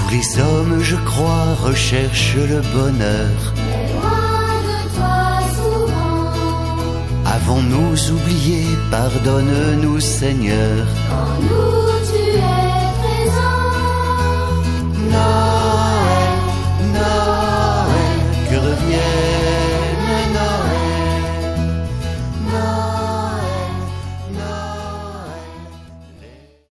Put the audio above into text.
Les hommes, je crois, recherchent le bonheur. Loin de toi souvent. Avons-nous oublié, pardonne-nous Seigneur. Quand nous